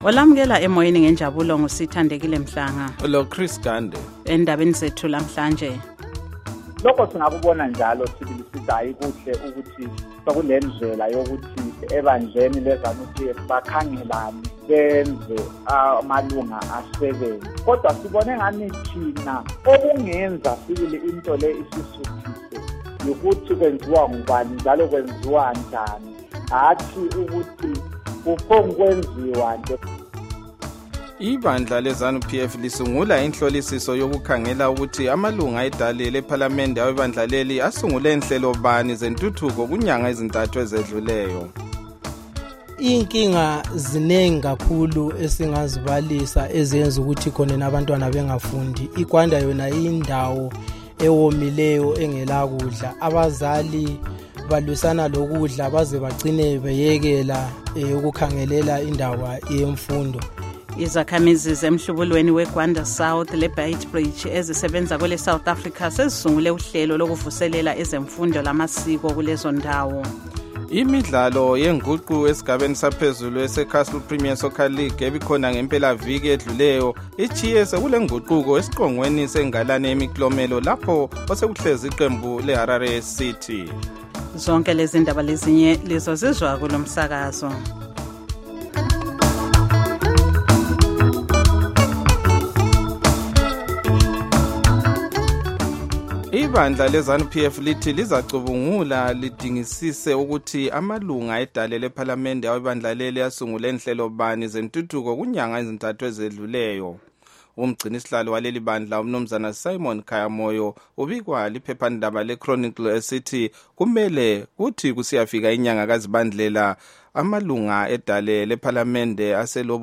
Olamukela emoyeni ngenjabulo ngusithandekile Mhlanga. Lo Chris Gande. Endabeni zethu namhlanje. Lokho singakubona njalo sibili sidayi kuhle ukuthi sokulendlela yokuthi ebandleni leZANU-PF bakhangelane benze amalunga asebenze. Kodwa sibone ngani thina okungenza sibili into le isisuthise ukuthi kwenziwa ngubani njalo kwenziwa njani. Athi ukuthi kukwenziwa nje. Ibandla leZANU-PF lisungula inhlolisiso yokukhangela ukuthi amalunga edale lePhalamende awebandla leli asungule inhlelo bani zentuthuko kunyanga ezintathu ezedluleyo. Inkinga zinengi kakhulu esingazibalisa ezenza ukuthi khona nabantwana bengafundi. iGwanda yona indawo ewomileyo engela kudla. Abazali balwisana lokudla baze bagcine beyekela ukukhangelela indaba yemfundo. Izakhamizi zemhlubulweni weGwanda South leBeitbridge ezisebenza kwele South Africa sezisungule uhlelo lokuvuselela ezemfundo lamasiko kulezo ndawo. Imidlalo yenguqu esigabeni saphezulu eseCastle Premier Soccer League ebikhona ngempela viki edluleyo ichiye sekule nguquko esiqongweni sengalane emiklomelo lapho osekuhlezi iqembu leHarare City. Zonke lezi ndaba lezinye lezo zizwa kulomsakazo. Ibandla leZANU-PF lithi lizacubungula lidingisise ukuthi amalunga edale lePhalamende awebandla leli asungule inhlelo bani zentuthuko kunyanga ezintathu ezedluleyo. Umgcinisihlalo waleli bandla umnumzana Simon Khayamoyo ubikwa liphephandaba leChronicle esithi kumele kuthi kusiyafika inyanga kaZibandlela amalunga edale lePhalamende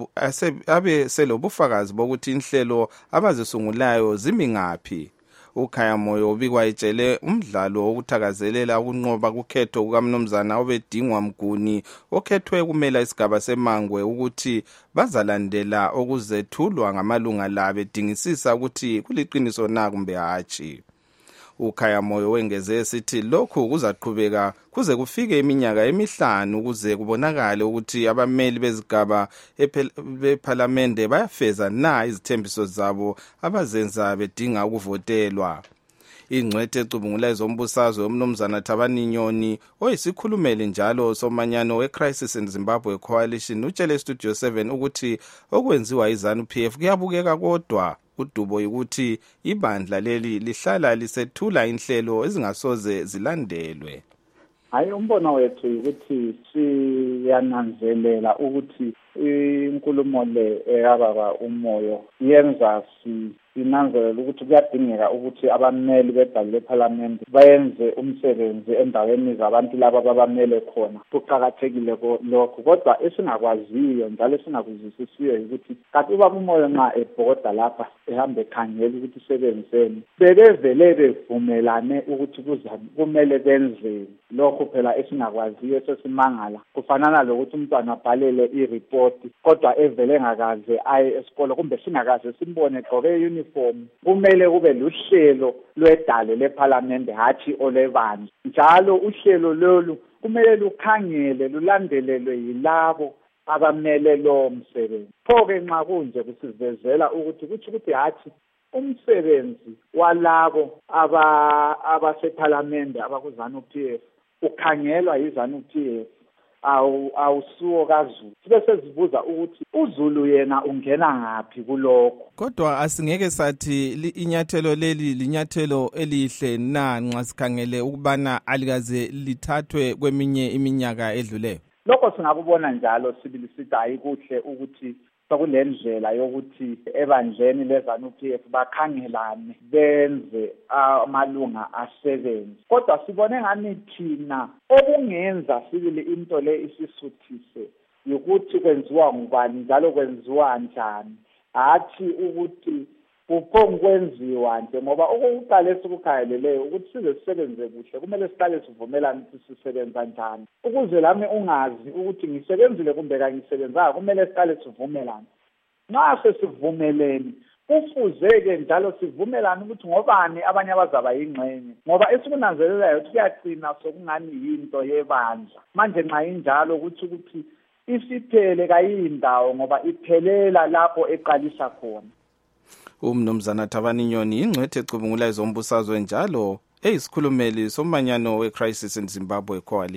abe selobufakazi bokuthi inhlelo abazisungulayo zimi ngaphi. uKhayamoyo ubikwa etshele umdlalo wokuthakazelela ukunqoba kukhetho kukamnumzana obedingwa Mguni okhethwe kumela isigaba seMangwe ukuthi bazalandela okuzethulwa ngamalunga la bedingisisa ukuthi kuliqiniso na kumbe hatshi. uKhayamoyo wengeze esithi lokhu kuzaqhubeka kuze kufike iminyaka emihlanu ukuze kubonakale ukuthi abameli bezigaba bePhalamende bayafeza na izithembiso zabo abazenza bedinga ukuvotelwa. Ingcwethe ecubungula ezombusazwe umnumzana Thabani Nyoni oyisikhulumeli njalo somanyano weCrisis in Zimbabwe Coalition utshele Studio 7 ukuthi okwenziwa iZANU-PF kuyabukeka kodwa udubo ukuthi ibandla leli lihlala lisethula inhlelo ezingasoze zilandelwe. Hayi umbono wethu ukuthi siyananzelela ukuthi inkulumo le eyababa umoyo yenza sinanzelela ukuthi kuyadingeka ukuthi abameli bedale lePhalamende bayenze umsebenzi endaweni zabantu laba abamele khona. Kuqhakathekile lokho kodwa esingakwaziyo njalo esingakuzwisisiyo ukuthi kanti ubaba umoyo nxa ebhoda lapha ehamba ekhangela ukuthi isebenzeni bebevele bevumelane ukuthi kumele benzeni. Lokho phela esingakwaziyo sesimangala kufanana lokuthi umntwana abhalele ireport kodwa evele engakaze aye esikole kumbe singakaze simbone egqoke uniform. Kumele kube luhlelo lwedale lePhalamende hathi olebandla. Njalo uhlelo lolu kumele lukhangele lulandelelwe yilabo abamele lo msebenzi. Pho-ke nxa kunje kusivezela ukuthi kuthi hathi umsebenzi walabo abasePhalamende abakuZANU-PF ukhangelwa yiZANU-PF awusuwo kaZulu. Sibe sezibuza ukuthi uZulu yena ungena ngaphi kulokho. Kodwa asingeke sathi inyathelo leli linyathelo elihle na nxa sikhangele ukubana alikaze lithathwe kweminye iminyaka edluleyo. Lokho singakubona njalo sibili sidayi kuhle ukuthi sokulendlela yokuthi ebandleni leZANU-PF bakhangelane benze amalunga asebenze. Kodwa sibone ngani thina okungenza sibili into le isisuthise ukuthi kwenziwa ngubani njalo kwenziwa njani. Athi ukuthi kwenziwa nje ngoba okokuqala esikukhangeleleyo ukuthi size sisebenze kuhle kumele siqale sivumelane ukuthi sisebenza njani. Ukuze lami ungazi ukuthi ngisebenzile kumbe kangisebenzanga kumele siqale sivumelane. Nxa sesivumelene kufuzeke njalo sivumelane ukuthi ngobani abanye abazaba yingxenye ngoba esikunanzelelayo kuyagcina sokungani yinto yebandla. Manje nxa injalo ukuthi isiphele kayindawo ngoba iphelela lapho eqalisa khona. Umnumzana Thabani Nyoni ingcwethe ecubungula ezombusazwe njalo eyisikhulumeli somanyano weCrisis in Zimbabwe Coalition.